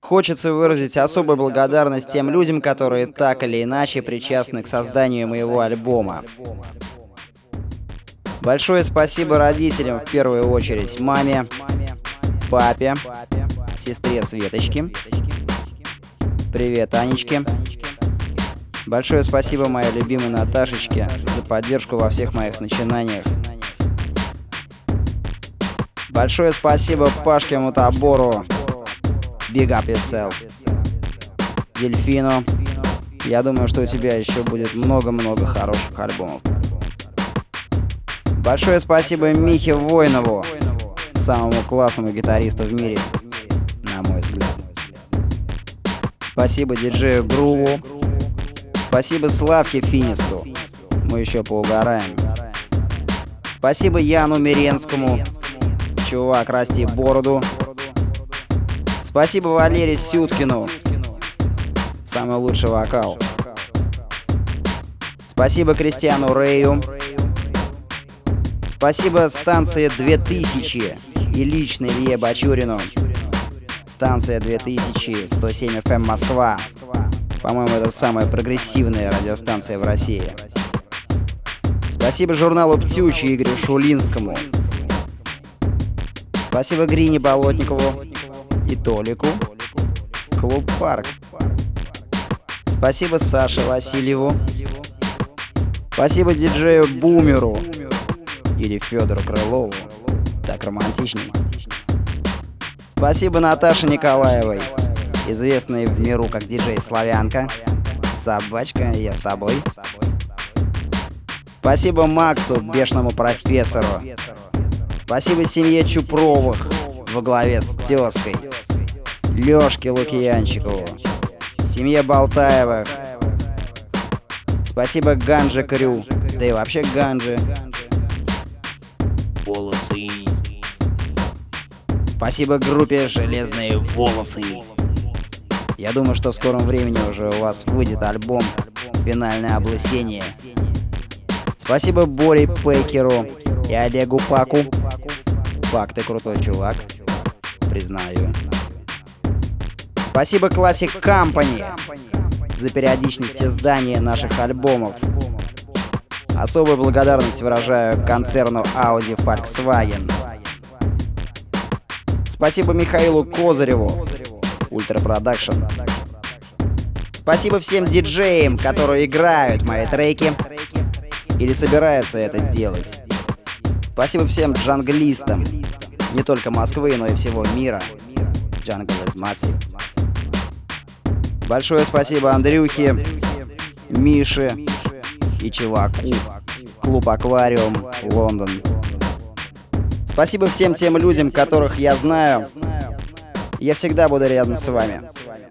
Хочется выразить особую благодарность тем людям, которые так или иначе причастны к созданию моего альбома. Большое спасибо родителям, в первую очередь маме, папе, сестре Светочке. Привет, Анечке. Большое спасибо моей любимой Наташечке за поддержку во всех моих начинаниях. Большое спасибо Пашке Мутабору. Big up yourself. Дельфину. Я думаю, что у тебя еще будет много-много хороших альбомов. Большое спасибо Михе Войнову, самому классному гитаристу в мире, на мой взгляд. Спасибо диджею Груву. Спасибо Славке Финисту. Мы еще поугараем. Спасибо Яну Миренскому. Чувак, расти бороду. Спасибо Валерию Сюткину. Самый лучший вокал. Спасибо Кристиану Рэю. Спасибо станции 2000 и лично Илье Бачурину. Станция 2000, 107 FM Москва. По-моему, это самая прогрессивная радиостанция в России. Спасибо журналу «Птючи» Игорю Шулинскому. Спасибо Грине Болотникову и Толику. Клуб Парк. Спасибо Саше Васильеву. Спасибо диджею Бумеру или Федору Крылову. Так романтичнее. Спасибо Наташе Николаевой, известной в миру как диджей Славянка. Собачка, я с тобой. Спасибо Максу, бешеному профессору. Спасибо семье Чупровых во главе с тезкой, Лёшке Лукьянчикову, семье Болтаевых. Спасибо Ганже Крю, да и вообще Ганже. Волосы. Спасибо группе «Железные волосы». Я думаю, что в скором времени уже у вас выйдет альбом «Финальное облысение». Спасибо Боре Пейкеру и Олегу Паку. Пак, ты крутой чувак, признаю. Спасибо Classic Company за периодичность издания наших альбомов. Особую благодарность выражаю концерну Audi Volkswagen. Спасибо Михаилу Козыреву, Ультра Продакшн. Спасибо всем диджеям, которые играют мои треки или собираются это делать. Спасибо всем джанглистам, не только Москвы, но и всего мира. Jungle is massive. Большое спасибо Андрюхе, Мише и чуваку. Клуб Аквариум, Лондон. Спасибо всем тем людям, которых я знаю. Я всегда буду рядом с вами.